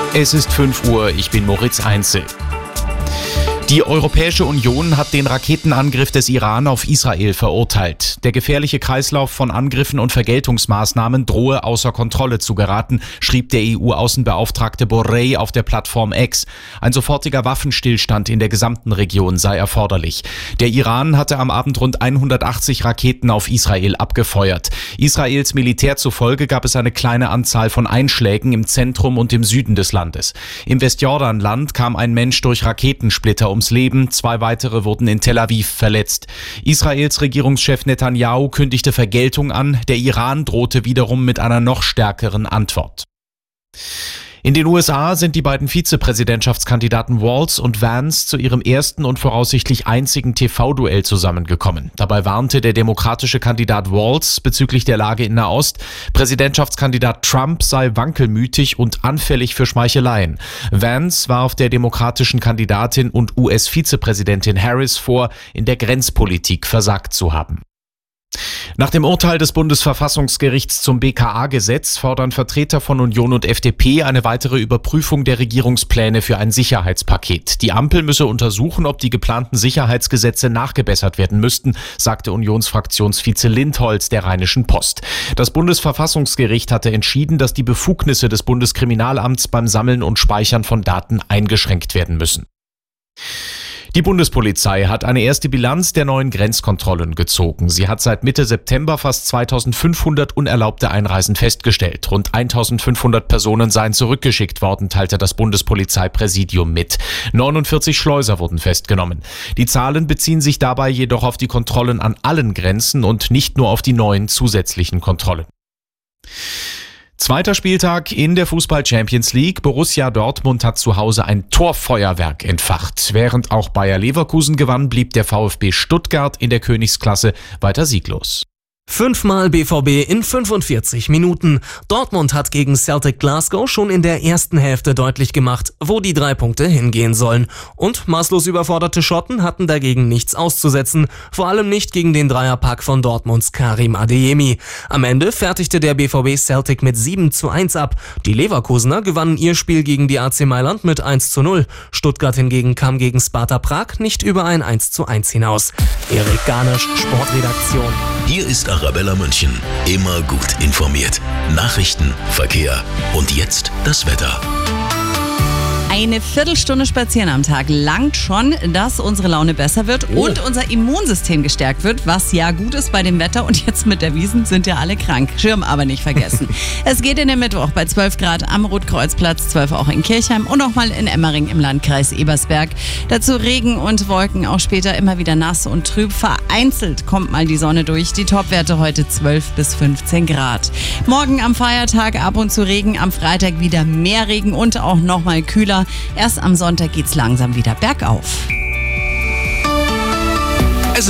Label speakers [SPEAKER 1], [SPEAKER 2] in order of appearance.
[SPEAKER 1] Es ist 5 Uhr, ich bin Moritz Einzel. Die Europäische Union hat den Raketenangriff des Iran auf Israel verurteilt. Der gefährliche Kreislauf von Angriffen und Vergeltungsmaßnahmen drohe außer Kontrolle zu geraten, schrieb der EU-Außenbeauftragte Borrell auf der Plattform X. Ein sofortiger Waffenstillstand in der gesamten Region sei erforderlich. Der Iran hatte am Abend rund 180 Raketen auf Israel abgefeuert. Israels Militär zufolge gab es eine kleine Anzahl von Einschlägen im Zentrum und im Süden des Landes. Im Westjordanland kam ein Mensch durch Raketensplitter ums Leben, 2 weitere wurden in Tel Aviv verletzt. Israels Regierungschef Netanyahu kündigte Vergeltung an, der Iran drohte wiederum mit einer noch stärkeren Antwort. In den USA sind die beiden Vizepräsidentschaftskandidaten Walz und Vance zu ihrem ersten und voraussichtlich einzigen TV-Duell zusammengekommen. Dabei warnte der demokratische Kandidat Walz bezüglich der Lage in Nahost. Präsidentschaftskandidat Trump sei wankelmütig und anfällig für Schmeicheleien. Vance warf der demokratischen Kandidatin und US-Vizepräsidentin Harris vor, in der Grenzpolitik versagt zu haben. Nach dem Urteil des Bundesverfassungsgerichts zum BKA-Gesetz fordern Vertreter von Union und FDP eine weitere Überprüfung der Regierungspläne für ein Sicherheitspaket. Die Ampel müsse untersuchen, ob die geplanten Sicherheitsgesetze nachgebessert werden müssten, sagte Unionsfraktionsvize Lindholz der Rheinischen Post. Das Bundesverfassungsgericht hatte entschieden, dass die Befugnisse des Bundeskriminalamts beim Sammeln und Speichern von Daten eingeschränkt werden müssen. Die Bundespolizei hat eine erste Bilanz der neuen Grenzkontrollen gezogen. Sie hat seit Mitte September fast 2500 unerlaubte Einreisen festgestellt. Rund 1500 Personen seien zurückgeschickt worden, teilte das Bundespolizeipräsidium mit. 49 Schleuser wurden festgenommen. Die Zahlen beziehen sich dabei jedoch auf die Kontrollen an allen Grenzen und nicht nur auf die neuen zusätzlichen Kontrollen. Zweiter Spieltag in der Fußball-Champions League. Borussia Dortmund hat zu Hause ein Torfeuerwerk entfacht. Während auch Bayer Leverkusen gewann, blieb der VfB Stuttgart in der Königsklasse weiter sieglos.
[SPEAKER 2] 5-mal BVB in 45 Minuten. Dortmund hat gegen Celtic Glasgow schon in der ersten Hälfte deutlich gemacht, wo die 3 Punkte hingehen sollen. Und maßlos überforderte Schotten hatten dagegen nichts auszusetzen, vor allem nicht gegen den Dreierpack von Dortmunds Karim Adeyemi. Am Ende fertigte der BVB Celtic mit 7:1 ab. Die Leverkusener gewannen ihr Spiel gegen die AC Mailand mit 1:0. Stuttgart hingegen kam gegen Sparta Prag nicht über ein 1:1 hinaus. Erik Garnisch, Sportredaktion.
[SPEAKER 3] Hier ist Arabella München. Immer gut informiert. Nachrichten, Verkehr und jetzt das Wetter.
[SPEAKER 4] Eine Viertelstunde spazieren am Tag langt schon, dass unsere Laune besser wird und unser Immunsystem gestärkt wird, was ja gut ist bei dem Wetter. Und jetzt mit der Wiesn sind ja alle krank. Schirm aber nicht vergessen. Es geht in den Mittwoch bei 12 Grad am Rotkreuzplatz, 12 auch in Kirchheim und auch mal in Emmering im Landkreis Ebersberg. Dazu Regen und Wolken, auch später immer wieder nass und trüb. Vereinzelt kommt mal die Sonne durch. Die Topwerte heute 12 bis 15 Grad. Morgen am Feiertag ab und zu Regen, am Freitag wieder mehr Regen und auch nochmal kühler. Erst am Sonntag geht's langsam wieder bergauf.